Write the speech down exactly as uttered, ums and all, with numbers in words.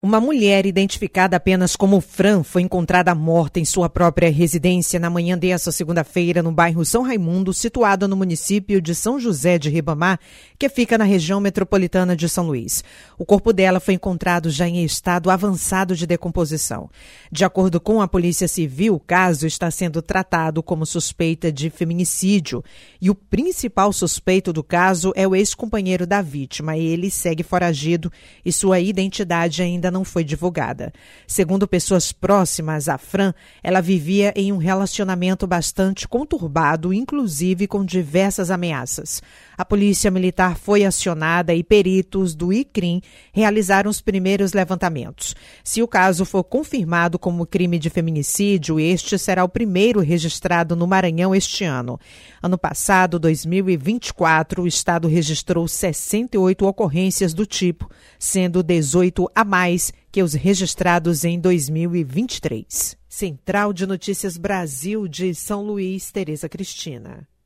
Uma mulher identificada apenas como Fran foi encontrada morta em sua própria residência na manhã desta segunda-feira no bairro São Raimundo, situado no município de São José de Ribamar, que fica na região metropolitana de São Luís. O corpo dela foi encontrado já em estado avançado de decomposição. De acordo com a Polícia Civil, o caso está sendo tratado como suspeita de feminicídio e o principal suspeito do caso é o ex-companheiro da vítima. Ele segue foragido e sua identidade ainda não foi divulgada. Segundo pessoas próximas a Fran, ela vivia em um relacionamento bastante conturbado, inclusive com diversas ameaças. A polícia militar foi acionada e peritos do I C R I M realizaram os primeiros levantamentos. Se o caso for confirmado como crime de feminicídio, este será o primeiro registrado no Maranhão este ano. Ano passado, dois mil e vinte e quatro, o estado registrou sessenta e oito ocorrências do tipo, sendo dezoito a mais que os registrados em dois mil e vinte e três. Central de Notícias Brasil de São Luís, Tereza Cristina.